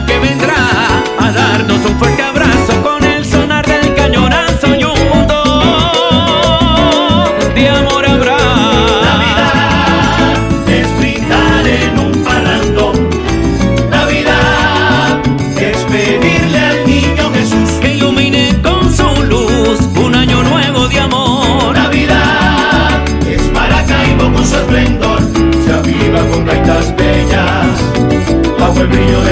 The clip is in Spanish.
que vendrá a darnos un fuerte abrazo con el sonar del cañonazo y un montón de amor habrá. Navidad es brindar en un parrandón. Navidad es pedirle al niño Jesús que ilumine con su luz un año nuevo de amor. Navidad es Maracaibo con su esplendor, se aviva con gaitas bellas bajo el brillo